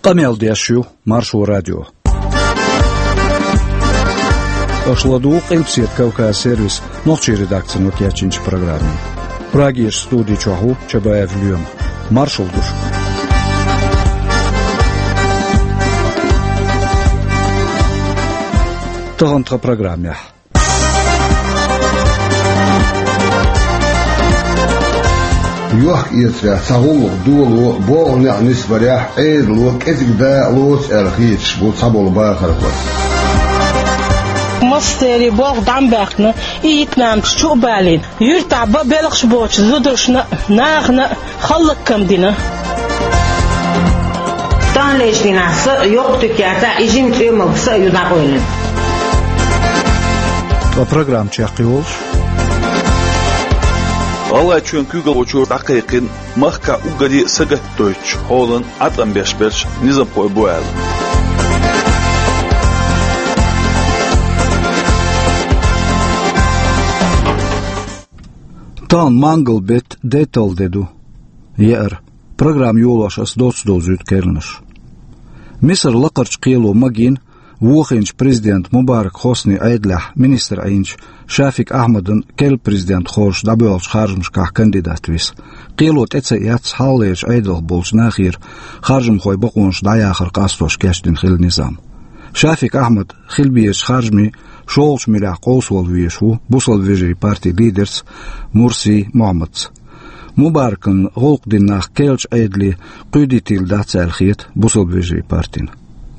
Тамел дящу маршу радио. Ошладук импсет Кавказ сервис ночи редакции нокиячинч программе. Прагиш студии чаху Чабаев Льем. Маршал душ. Тагантра программе. يوح يترى تغلق دولو بوغ نعنيس بريح ايد لوك اتك دا لوت الخيتش بو تصابو الباخر مستري بوغ دعم باقنا يتنام تشو بالين يرتع ببلغش بوش زدرشنا ناغنا خلق كم دينا تان ليش ناس يوقتك يا تا يجين تيوم بس يدعوين البرنامج يقولش والله شون كوجل وشور دقيقين مخكا وقدي سجت دوتش هولن عطلن بيش نظام قوي بوال تان مانجل بيت ديتال ديدو يأر برنامج يولاش دوزيت كيرنش مصر لقرش قيلو مجين ووخينش بريزيدنت مبارك حسني عيدلح منستر عينش شافيك أحمدن كل بريزيدنت خورش دابيولش خارجمش كاح كانديدات ويس قيلو تتسيات حاليش عيدل بولش ناخير خارجم خوي بقونش داياخر قاستوش كاشتين خيل نظام شافيك أحمد خيل بيش خارجمي شولش ملاح قوسول ويشو بوصل فيجري بارتي ليدرز مرسي محمد مباركن غوق دين ناخ كيلش عيدلي قيدي تيل داتسا الخيط بوصل فيجري بارتين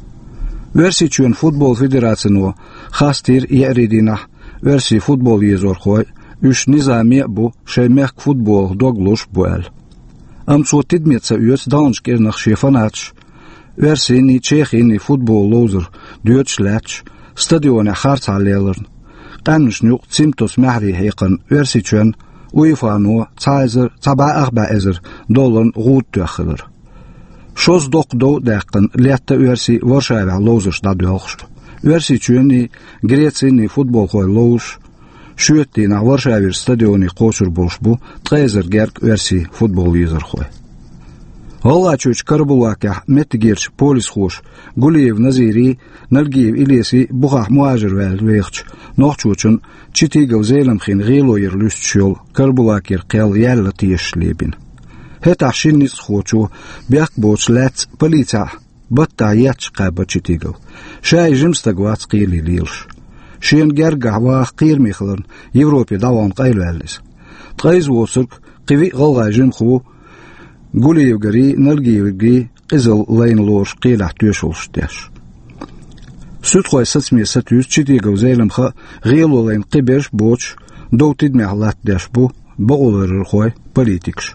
ورسي فوتبول فيدراسيونو خاستير يأريدينه ورسي فوتبول يزور خوي وش نظامي بو شيمخ فوتبول دوغلوش بوال امسو تدميتسا يوت دانش كيرنخ شيفاناتش ورسي ني تشيخي ني فوتبول لوزر دوتش لاتش ستاديون خارت عليلرن قانش نيوق تسيمتوس محري هيقن ورسي تشون ويفانو تايزر تبع أخبا إزر دولن غود تأخذر شوز دوق دو داقن ليتا ورسي ورشايا لوزش دادوالش ورسي تشوني غريتسيني فوتبول خوي لوش شوتي نا ورشايا ستاديوني قوشر بوشبو تغيزر جيرك ورسي فوتبول يزر خوي والله تشوش كربواكح متجيرش بوليس خوش قوليف نزيري نلقيف إليسي بخاح مواجر والويخش نوخشوشن تشتيقو زيلم خين غيلو يرلوست شول كربواكير قيل يالا تيش ليبين هتا شينيس خوشو بيق بوش لات بليتا بطا ياتش قابا تشتيقو شاي جمستقوات قيلي ليلش شين جرقع واخ قير ميخلن يوروبي دوان قيلو أليس تغيز ووسرك قيوي غلغا جمخو قولي يوغري نلقي يوغي قزل لين لورش قيلح تيشولش تيش سوتخوي 700 تشتيقو زيلمخا غيلو لين قبرش بوش دو تدمي حلات داش بو بغولر الخوي بوليتيكش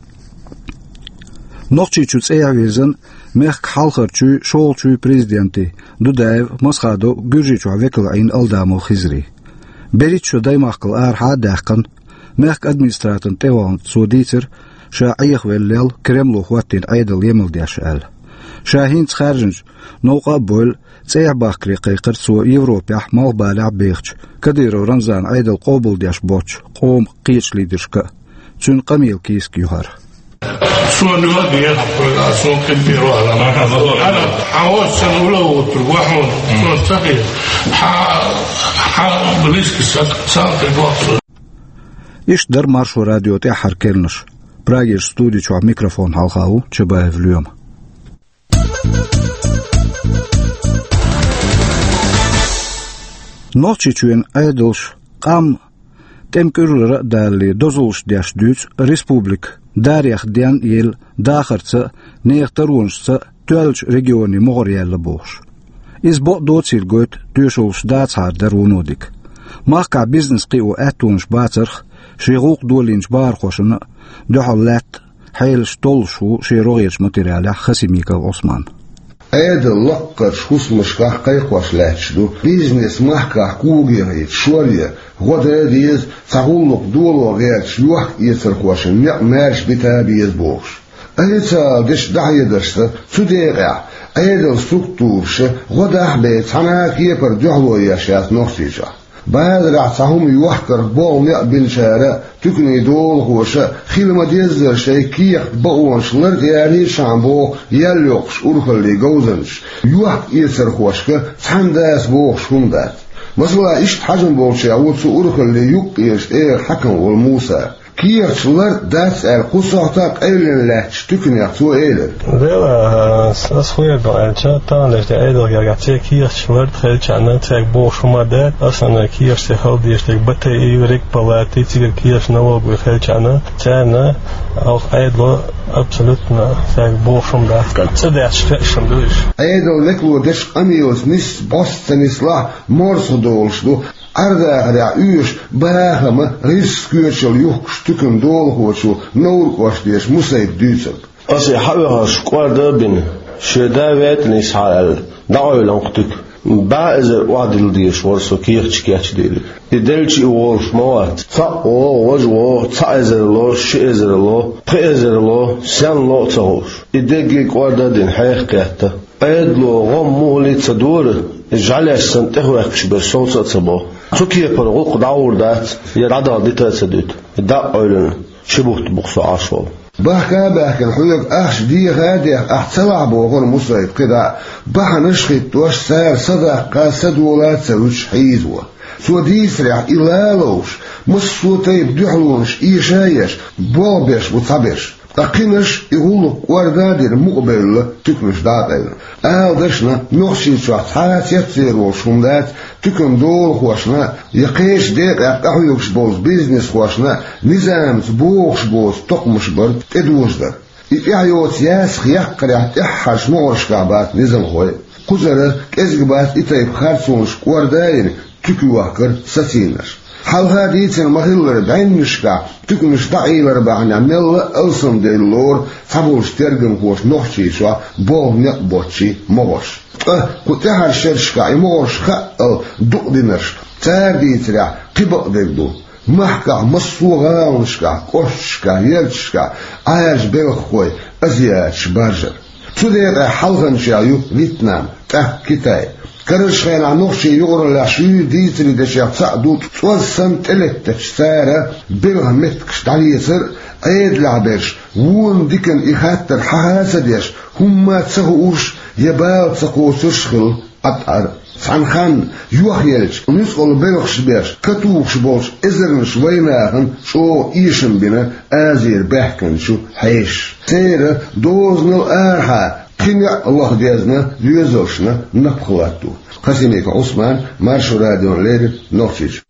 نوخشي تشوتس ايعويزن ميخ حالخر تشو شول تشو بريزيدنتي دو دايف مسخادو جورجي تشو عويكل عين الدامو خزري بريد شو دايماقل ارحا داقن ميخ ادمنستراتن تيوان سوديتر شا عيخ والليل كريملو خواتين عيدل يمل دياشال شاهين تخارجنج نوقا بول تسيح باقري قيقر سو يوروبيا مال بالع بيخش كديرو رمزان عيدل قوبل دياش بوش قوم قيش ليدرشكا تون قميل كيسك يهار شو نواجه يحب شو كبير أنا حاول سنوله وتروحون شو تغير بليسك ساق الوقت إيش در مارشو راديو تحر كيرنش براغير ستوديو شو ميكروفون حلقاو تشبايف اليوم نوتشي تشوين ايدلش قام تمكرر دالي دوزولش داش دوت ريسبوبليك داريخ ديان يل داخرتسا نيخترونشتسا تولش ريجيوني مغريال بوش إز بو دوتسيل قوت دوشولش داتسار درونوديك ماقع بيزنس قيو اتونش باترخ شيغوق دولينش بارخوشن دوحلات حيلش طولشو شيروغيرش ماتيريالا خسيميكا عثمان ايدل لقر شخص مشكاح قيقوش لاتشدو بيزنس محكاح كوغيريت شوريا غدا ديز تغلق دولو غير شلوح يتركوشن مارش بتابيز بوش ايتا دش دعي دشتا تديقع ايدل ستركتورش غدا حبيت هناك يبر جهلو ياشات نوخسيجا بادر عصاهم يوحكر بوم يقبل شارع تكني دول خوشة خيل ما ديزر شيء كيخ بقوانش لرد يعني شامبو يليقش أرخل لجوزنش يوحك يسر خوشك تحنداس بوخ شوندات مثلا إيش حجم بوشي أود سو أرخل ليوك إيش حكم والموسى كيف لرد داس القصة أيلن لاتش تكني أخسو أيلن das goeie baantje dan is de edel ja twee keer zwart geld aan het zeg boos maar dat als een keer se hou die stuk bete irik palati twee keer nou op geld aan zijn als edel absoluut zeg boos dat zo dat special dus edel leklo des amios nis bostenisla morsodolsdo Arda uurs bagame riskuurtjel juch stukken dolhoortjel noorkostjes moeseep duurtjel. Als je houdt square binnen, je daar weet niet haal, daar je lang stuk. Baas er wadil die schwarz so kirch deel. Die delchi wolf maat. Fa o taizer lo shizer lo prezer lo san lo tsoos. Idegi kwada din haykata. Aydlo gommo li tsador. اجعل السنته ويكش بالصوت صبا تكيه برغوق داور دات يرعدا ديتا سدوت دا اولن شبوت بقص عاشو بحكا الحيوك احش دي غادي احتلع بوغر مصريب كده بحا نشخط وش سار صدق سدولات سوش حيزوه سو دي سرع إلالوش مصو تيب دحلونش إيشايش بوبش وطبش تقينش يقولوا وردادي المقبل تكمش داتين دشنا نوشي شوات حالات يتصير وشوندات تكم دول خوشنا يقيش ديك احيوكش بوز بيزنس خوشنا نظام بوخش بوز تقمش برد تدوش در إحيوت ياس خيق قريحت إحاش مغرش كعبات نظام خوي قزر كزقبات إتايب خارسونش وردادين تكوهكر ساتينش حال هذه المخيل بعين مشكا تكمش ضعيل بعنا مل ألسم دي اللور فبوش ترجم خوش نحشي شوا بوه نقبوشي موش كتها الشرشكا يموش خأل دق دينش تاردي تريع قبق ديدو محكا مصوغانشكا كوشكا يلشكا عايش بيخوي أزيادش بارجر تدير حلغن شايو فيتنام كتاي كرش خير عنوشي يغر لعشوي ديتري دشيا تصعدو توزن تلتش سارة برهمتكش تعليسر ايد لعبش وون ديكن اخاتر حاسديش هما تسهوش يبال تسقو تشخل أطعر سعنخان يوخيلش ونسقل بيرخش بيش كتوخش بوش ازرنش ويناهن شو ايشن بنا ازير بحكن شو حيش سيرة دوزن الارحا كينيا الله ديازنا يوزوشنا نبخلاتو قسميك عثمان مارشو راديون ليرد نوتشيش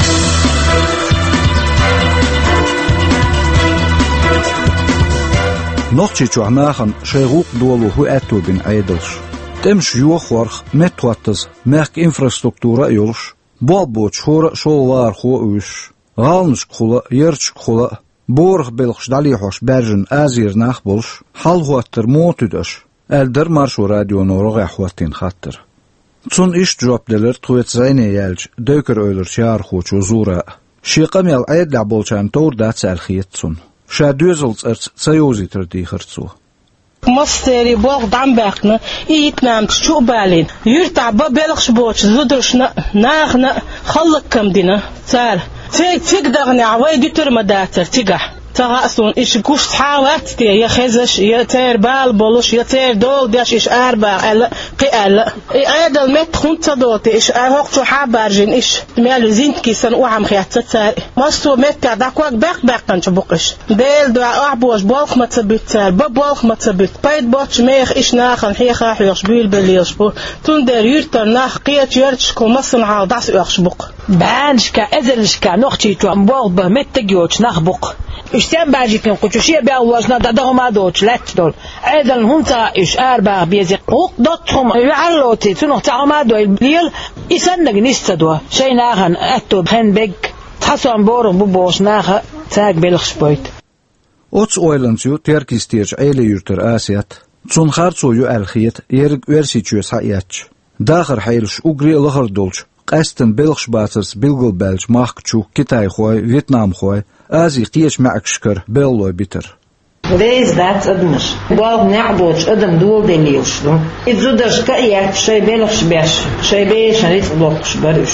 نوتشيشو عناخن شيغوق دولو هو اتو بين ايدلش تمش يوخورخ متواتز ماك انفراستруктура يولش بوبوتش هور شولار خو اوش غالنش خلا يرچ خلا بورخ بلخش داليحوش برجن ازير ناخبولش حال هوتر موتدش الدر مارشو راديو نورغ احواتين خاطر تون ايش جواب دلر تويت زيني يالج دوكر اولر شار خوچو زورا شيقم يال ايد لعبولشان تور دات سالخيتسون شادوزلز ارت سيوزي تردي خرصو مستري بوغ دعم باقنا إيتنام تشوق بالين يرتع ببلغش بوش زدرشنا ناغنا خلق كم دينا سار فيك دغني عواي دي ترمى داتر تيقح تغاسون إيش كوش تحاوات تي يا خزش يا تير بال بولش يا تير دول ديش إيش أربع ألا قال أيد المت خنت دوتي إيش أهوق شو حابرجين إيش مال زينت كيسن وعم خيات تسار مستو مت كعداك باق كنش بقش ديل دعاء أعبوش بالخ ما تثبت سار بالخ ما تثبت بايد باتش ميخ إيش ناخن حيخ يخش بيل بليش بو تندر يرتر ناخ قيت يرتش كومسن عاو دعس يخش بق بانشكا إزلشكا نختي تو عم بوغ بمت تجيوش نخبق اشتم باجيكن قوشيه بيوزنا ددهما دوتش لاتدول ايضا هم تا اش اربع بيزق دوتهم يعلوتي تنو تعما دو البليل يسنق نستدوا شي ناهن اتو بهن بيج تحسن بورن بوبوش ناها تاج بلخش بويت اوتس اويلنسيو تيركيستيرج ايلي يرتر اسيات تون خارصو يو الخيت يرق ورسيتشوس حياتش داخر حيلش اوغري لخر دولش قاستن بلخش باتس بلغل بلج ماخچو كيتاي خوي فيتنام خوي ازي قيش معك شكر بيلو بيتر ليز ذات ادمش بوغ نعبوش ادم دول دليوش إذا كأيات شي بلخش باش شي بيش نريد بلخش برش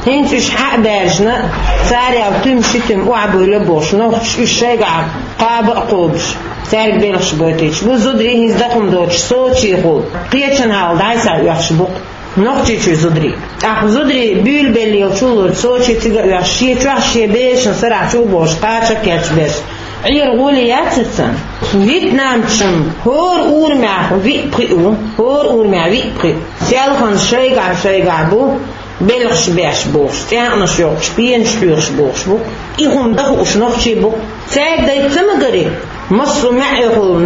هنت إيش حق بارجنا ساري أو تمشيتم وعبوا لبوشنا إيش شجع قاب قوبش ساري بيلش بوتيش بزودري هنز دخم دوتش صوتي يقول قيتشن هال دايسا يحشبوق نقطي شو زودري زودري بيل بيلي وشولر صوتي تيجا يحشي تحشي بيش نسرع شو بوش قاتش كاتش بيش عير غولي ياتسن فيتنام تشم هور أورمع ويبقيو هور أورمع ويبقي سيالخان شيقع بو بلغش بيش بوش تيانا شيوش بينش بيوش بوش بو إيهم دخوش نقشي بو سايق داي تمغري مصر معيقو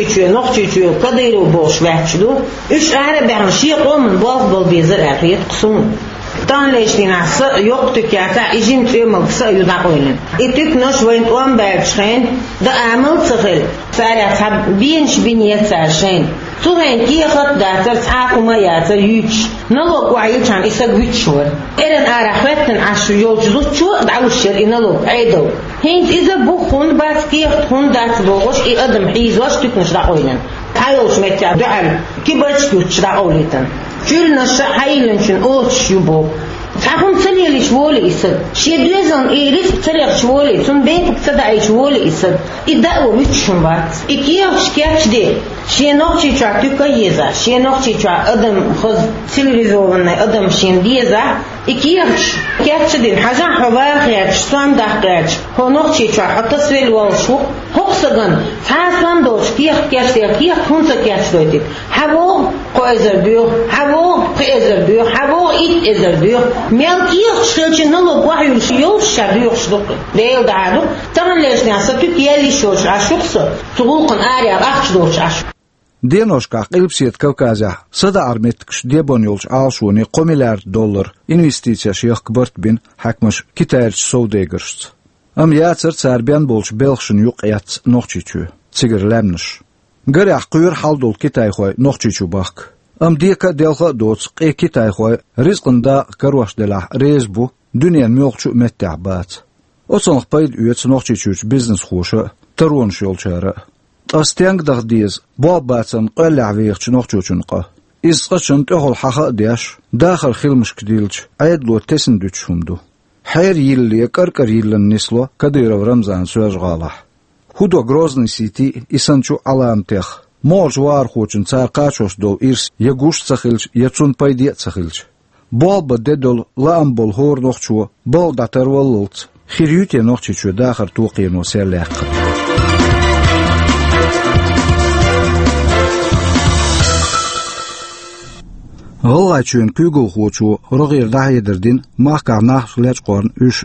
نقشي قديرو بوش باتشدو إيش عرب عن شيقو من بال بيزر عقيد قصون تان ليش ناس يقطك يعتا إجين تيمل بسا يدعوين إتك نش وين قوام بابشخين دا عمل تخل سارع تحب بينش بنيت سارشين توهين كي خط داتر تعاقو ما ياتر يوش نلوك وعيوش عن إساق ويتشور إرن أرحوتن عشر يوجدو شو دعوشر إنلوك عيدو هين إذا بوخون باس كي خون دات بوغوش إي أدم حيزوش تكنش دعوين حيوش ميتع دعال كي برش كيوش دعوليتن جلنا حيلنشن اوتش يبو تعهم سليل شوولي يسد شي دوزن ايريس تريق شوولي تون بينك تصدعي شوولي يسد يدعو ويتشن بات اكياش كياش دي شي نوكشي تشا تيكا يزا شي نوكشي تشا ادم خز تلفزيون ادم شين ديزا اكياش كياش دي حاجه حواخيات سوام داخلات هو نوكشي تشا حتى سويل والشو هوكسغن فاسان دوش كياش دي كياش كونسا كياش دوتي هاو قوزر بيو هاو قيزر بيو هاو ايت ازر بيو ميلكيخ شلچ نلو بوحيو شيو شابيو شدق ديل دعادو تمن ليش ناسا تكيالي شوش عشوقس تغلقن آريا أخش دوش عشو Dienoškā Ilpsiet Kaukazā sadarmitks diebonjulč alšoni $1 investīcijas jahkbart bin hakmaš kitērč saudēgarsts. Jācer cērbien bolč belšan juqjats nohčiču, cigar lemniš. Garjā qyr haldol kitaihoy nohčiču bak. Dieka delha dots kitaihoy rizqında karvaşdelah rezbu dünyen mjolču metta'bat. Otsonq paid üyets nohčičuč biznes xoşa taronş yolçara. أستيانك دغديز باباتن قلع فيخش نوخشوشنقا إسقشن تأخل حقا دياش داخل خيلمش كديلش عيدلو تسن دوتشومدو حير يلي كركر يلن نسلو كديرو رمزان سواج غالح هدو غروزني سيتي إسانشو علامتيخ مولش وارخوچن царкачош дол ирс ягуш цахилч яцун пайдия цахилч болба дедол ламбол хор нохчу бол датарваллц хирюте нохчу дахар туқино серлак Голлачун күгөл хочу рогыр дайдердин махкар нахлач корн үш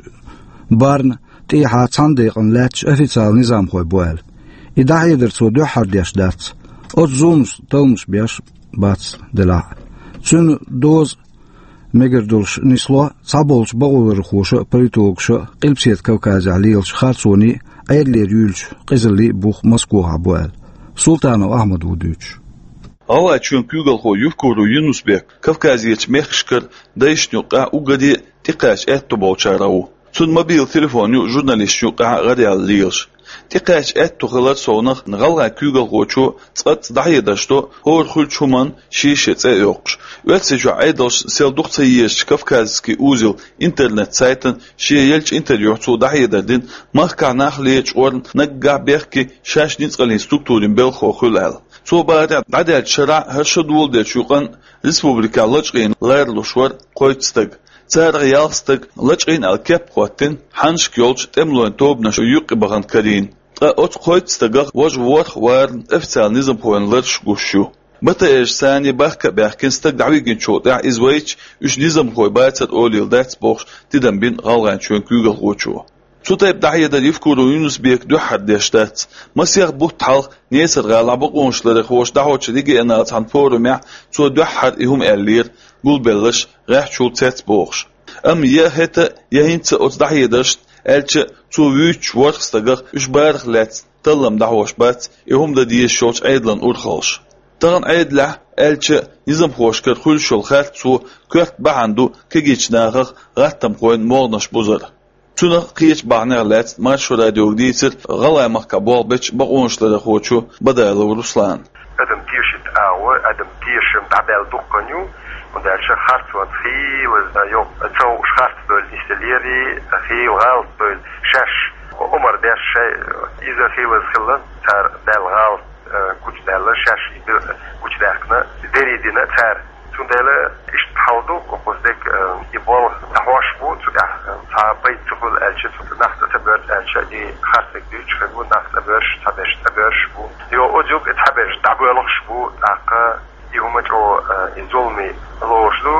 барн тиха цандыгын лач официал низам хой буэл. И дайдер цо дө хардяш дац. От зумс толмш бяш бац дела. Чун доз мегердулш нисло цаболч багулыр хошу политологша Илпсет Кавказа лилч хатсони айдлер юлч кызылли бух Москва буэл. Султанов Ахмад Удуч الله چون كوغل خو يفكروا ينسبك كفكازيت مخشكر دايشنوقا وغدي تقاش اتبو چاراو چون موبيل تليفونيو جورناليستيوقا غديال ليش تقاش اتو غلط سونخ نغلغا كوغل خوچو صت دايداشتو هور خلچومان شيشه يوقش واتسجو عيدوش سيل دوختيش كفكازكي اوزل انترنت سايتن شيلچ انتريو تو دايدردين مخكا نخليچ اورن نغا بيركي شاشنين قلين ستركتورين بل خو خلال صوبات عدد شرع هرشدول دشوقن ريسبوبليكا لچقين ليرلوشور قويتستق صار يالستق لچقين الكاب قوتن حنش يولج تملون توب نشو يقبغن كرين اوت قويتستق وج وورخ وارن افصال نظام بوين لرش غوشو متى ايش ثاني بحكا بحكين ستق دعويقين شوطع ازويتش اش نظام خوي باتت اوليل داتس بوخش تدن بين غالغان شون كوغل غوشو سوتايب دحية يفكروا يونس بيك دو حد يشتات مسيغ بوت حلق نيسر غالع بقونش لرخوش دعوش ديجي انا اتحن فورو مع سو دو حد ايهم اللير قول بلش غاح شو تات بوخش يا هتا يهينت اوت دحية دشت الچ سو ويوش ورخستغر اش بارخ لات تلم دعوش بات ايهم دا ديش شوش ايدلن اورخوش تغن ايدلع الچ نظام خوشكر خل شول خات سو كرت بعندو كجيش ناغر غاتم خوين مورنش بوزر تونه قيش بعنالات ما شو راديو ديتر غلا مكبول بيتش بقونشلر خوچو بدل روسلان ادم تيشت او ادم تيشم تعبال دقنيو und der Schart wird viel jo so Schart soll installieren viel Geld soll Schesch Umar der إذا في وسخلة تار دلغال كوش دللا شاش كوش داخنا دري دينا تار تون دللا اشتحاضو وقصدك يبول تحواش بو تعبي تقول ألشة نحت تبرد ألشة دي خارتك ديش فقول نحت تبرش بو يو أجوك تحبش دعبولخش بو عقا يوم جو يزولمي لوشلو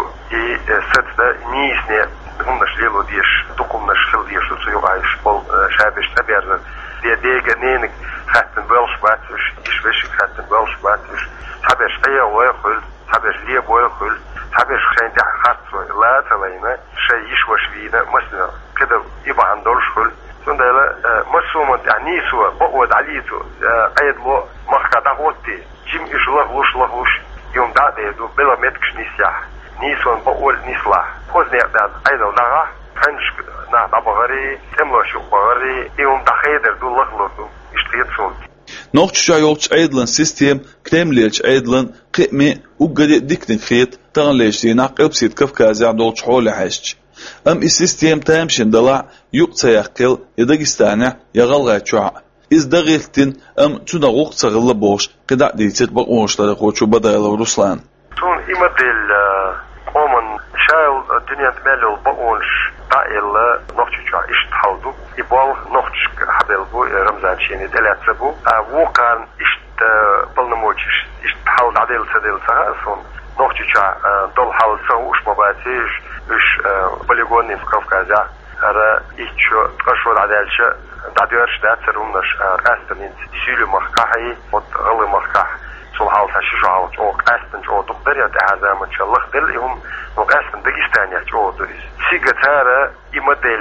ستة نيسني هم نشليلو ديش تقوم نشخل ديش تسيو عايش بول شابش تبرد ديجا نينك خاتن بولش باتش يشوش خاتن بولش باتش تبرش أيه ويخل تبرش ليه ويخل تبرش خشين تح خاطر لا تلاقينا شيء يشوش فينا مثلا كده يبقى عندورش خل ثم ده مسومة يعني سوا بقود عليتو أيد لو مخك دعوتي جيم إيش لغوش يوم ده دو بلا متكش نسيح نيسون بقول نسلا خوزني ده أيضا نعه هنش نعم بغري تملاشو بغري يوم دخيدر دو لغلو اشتيتسون نوchtja yolch eidlan system kremlech eidlan qimi ugadi diktin khit tanleshti naqibsit kafkazi abdolch hole hashch am system tamshin dala yuqta yaqil yadagistana yagalgachu iz dagiltin am tuna uqtsagilla bosh qida deytet baqoshlara qochu badayla Ruslan tun imadel qoman shail dunya tmelu baqonsh ta'illa nochtja ishthaldu ibal nochtj habelbu ramzan shini delatsabu وكان اشت بالنموذج اشتحاول عدل سدل سهاسون نوختشا دول حال سوش مباتيش اش بوليغوني في كافكازا را ايتشو تقشول عدالش داديرش داتسرونش استنين سيلو مخكاحي وغلي مخكاح سول حال تشجعوا او استن او دبريا تعزا ما شاء الله دلهم وقاستن دغستانيا او دوريس سيغتارا يمدل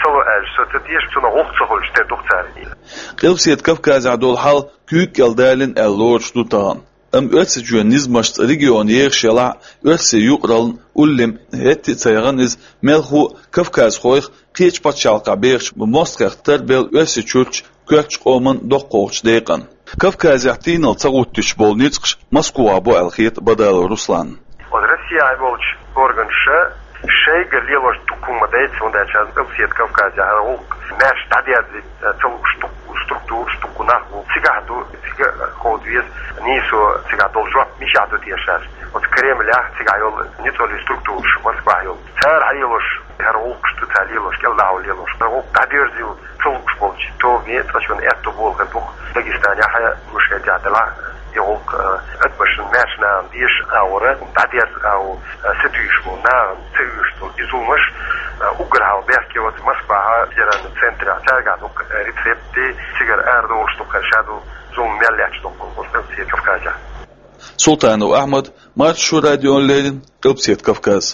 قلبسيت كافكاز عدول حال كيك يلدالين اللورش دوتان ام ötse jönizmasht region yershela ötse yuqraln ullim hetti tsayganiz melhu Kafkaz khoykh qich patchalqa berch bu mostqter bel ötse church köch qoman doqqoch deqan Kafkaz yahtinal tsaguttish bolnitsk Moskva bu alkhit badal Ruslan Россия bolch organsha شيء قال لي واش تكون مدايت وندا شان قصيت كافكاز هو ماش تعديات تو ستركتور ستكونا سيغادو سيغا كوديز نيسو سيغادو جوا مش عادو ديشاش وتكريم لا سيغايول نيتول ستركتور موسكوا يول صار عليوش هروق شتو تعليلوش كلا عليلوش هو تعدير زيو تو شبولش تو نيت عشان اتو بول غبوق داغستان يا حياه مش قاعد يوك أكبر ناشنا ديش أورا تعدير أو ستيش منا تيش تو إزومش أقرأ وبيحكي وتمسبها جران السنتر أتارجع دوك ريسبتي سيجر أردوش تو كرشادو زوم مليش تو قلبسيت كافكاز سلطان وأحمد مارشو راديو ليلين قلبسيت كافكاز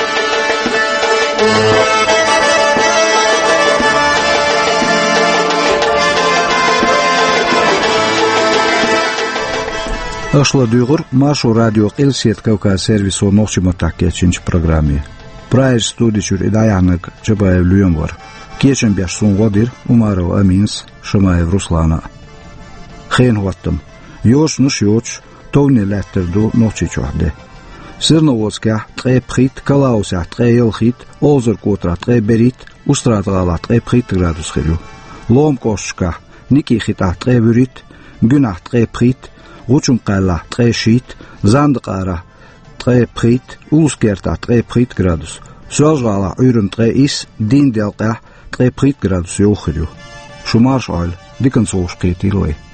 Ашла дюгур Машу радио Qilsiet Kavkaz servisu noqchimo takkeçinç programı. Prayer studijur idayanık Çabayev Lüyum var. Keçen beş sunğadir Umarov Amins Şamayev Ruslana. Xen hottım. Yoşnuş yoç tovni letterdu noqchiçohde. Sirnovotska tqepxit kalausat tqeyelxit ozur kotra tqeberit ustratgalat tqepxit gradus xelu. Lomkoshka niki xita tqeburit günah tqepxit Ruchum qala tqeshit zandqara tqeprit ulskerta tqeprit gradus sozgala ürün tqeis dindelqa tqeprit gradus yoxru shumarsh al dikan soşqetiloi